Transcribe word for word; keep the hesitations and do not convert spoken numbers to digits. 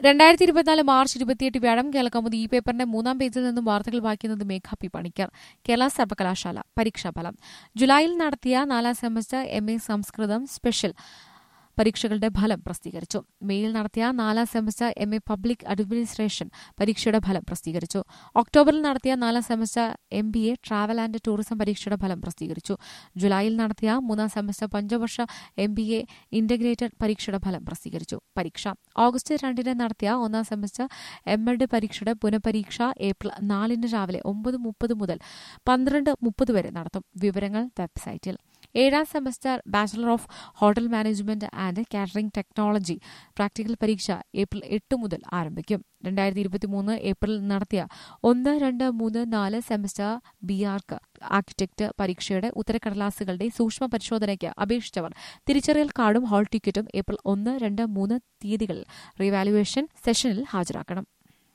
രണ്ടായിരത്തി ഇരുപത്തിനാല് മാർച്ച് ഇരുപത്തിയെട്ട് വ്യാഴം കേൾക്കാമുത് ഈ പേപ്പറിന്റെ മൂന്നാം പേജിൽ നിന്നും വാർത്തകൾ വായിക്കുന്നത് മേഘ പി പണിക്കർ. കേരള സർവകലാശാല പരീക്ഷാഫലം. ജൂലൈയിൽ നടത്തിയ നാലാം സെമസ്റ്റർ എം എ സംസ്കൃതം സ്പെഷ്യൽ പരീക്ഷകളുടെ ഫലം പ്രസിദ്ധീകരിച്ചു. മെയിൽ നടത്തിയ നാലാം semester M A public administration പരീക്ഷയുടെ ഫലം പ്രസിദ്ധീകരിച്ചു. ഒക്ടോബറിൽ നടത്തിയ നാലാം semester M B A travel and tourism പരീക്ഷയുടെ ഫലം പ്രസിദ്ധീകരിച്ചു. ജൂലൈയിൽ നടത്തിയ മൂന്നാം സെമസ്റ്റർ പഞ്ചവർഷ എം ബി എ ഇന്റഗ്രേറ്റഡ് പരീക്ഷയുടെ ഫലം പ്രസിദ്ധീകരിച്ചു. പരീക്ഷ ഓഗസ്റ്റ് രണ്ടിന് നടത്തിയ ഒന്നാം സെമസ്റ്റർ എം എഡ് പരീക്ഷയുടെ പുനഃപരീക്ഷ ഏപ്രിൽ നാലിന് രാവിലെ ഒമ്പത് മുപ്പത് മുതൽ പന്ത്രണ്ട് മുപ്പത് വരെ നടത്തും. വിവരങ്ങൾ വെബ്സൈറ്റിൽ. ഏഴാം semester bachelor of hotel management and catering technology practical പരീക്ഷ ഏപ്രിൽ എട്ട് മുതൽ ആരംഭിക്കും. രണ്ടായിരത്തി ഇരുപത്തിമൂന്ന് ഏപ്രിൽ നടത്തിയ ഒന്ന് രണ്ട് മൂന്ന് നാല് സെമസ്റ്റർ ബി ആർക്ക് ആർക്കിടെക്ട് പരീക്ഷയുടെ ഉത്തരക്കടലാസുകളുടെ സൂക്ഷ്മ പരിശോധനയ്ക്ക് അപേക്ഷിച്ചവർ തിരിച്ചറിയൽ കാർഡും ഹാൾ ടിക്കറ്റും ഏപ്രിൽ ഒന്ന് രണ്ട് മൂന്ന് തീയതികളിൽ റീവാലുവേഷൻ സെഷനിൽ ഹാജരാക്കണം.